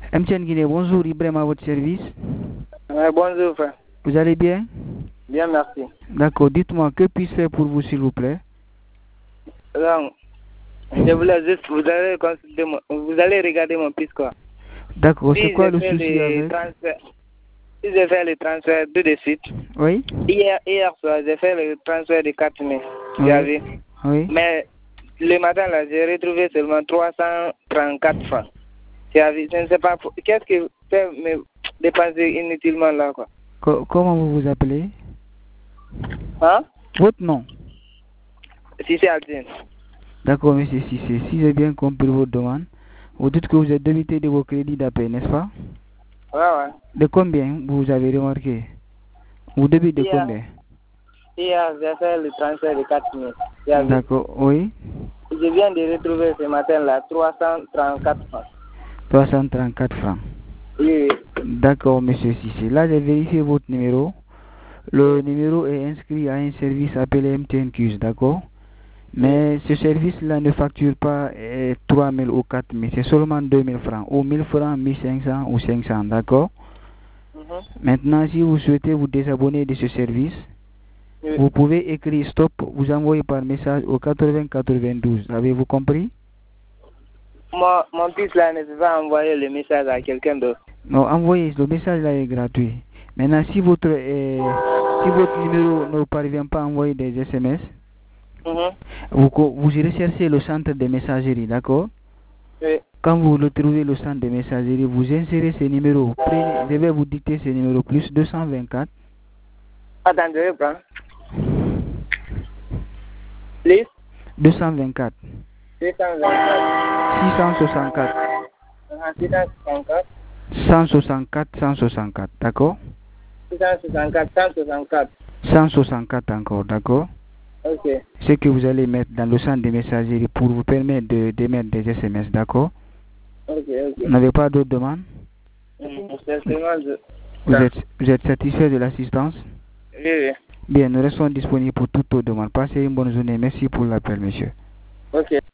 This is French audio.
MTN Guinée, bonjour, Ibrahim à votre service. Bonjour, frère. Vous allez bien? Bien, merci. D'accord, dites-moi, que puis-je faire pour vous, s'il vous plaît? Donc, je voulais juste, vous allez regarder mon piste, quoi. D'accord, Si c'est quoi j'ai le fait souci les avec? Si j'ai fait le transfert de suite, Oui? hier soir, j'ai fait le transfert de 4 000, vous Oui. avez. Oui. Mais le matin, là, j'ai retrouvé seulement 334 francs. Je ne sais pas, qu'est-ce que fait me dépenser inutilement là, quoi. Comment vous vous appelez? Hein? Votre nom? Si c'est Altine. D'accord, monsieur Cissé. Si j'ai bien compris votre demande, vous dites que vous êtes débité de vos crédits d'appel, n'est-ce pas? Ouais. De combien vous avez remarqué? Vous débitez de Hier, combien? Hier, j'ai fait le transfert de 4 000. D'accord, oui. Je viens de retrouver ce matin-là 334 francs. 334 francs. Oui. D'accord, monsieur Cissé. Là, j'ai vérifié votre numéro. Le numéro est inscrit à un service appelé MTN, d'accord? Mais ce service-là ne facture pas 3 000 ou 4 000, c'est seulement 2 000 francs, ou 1 000 francs, 1 500 ou 500, d'accord? Maintenant, si vous souhaitez vous désabonner de ce service, vous pouvez écrire stop, vous envoyez par message au 80 92. Avez-vous compris? Mon fils là ne peut pas envoyer le message à quelqu'un d'autre. Non, envoyez, le message là est gratuit. Maintenant, si votre numéro ne parvient pas à envoyer des SMS, vous recherchez le centre de messagerie, d'accord? Oui. Quand vous le trouvez, le centre de messagerie, vous insérez ce numéro. Je vais vous dicter ce numéro, plus 224. Attendez, je reprends. Plus 224. 224. 664. 664. 164, d'accord? 164. 164 encore, d'accord? Ok. Ce que vous allez mettre dans le centre de messagerie pour vous permettre de mettre des SMS, d'accord? Ok. Vous n'avez pas d'autres demandes? Vous êtes satisfait de l'assistance? Oui. Bien, nous restons disponibles pour toutes vos demandes. Passez une bonne journée. Merci pour l'appel, monsieur. Ok.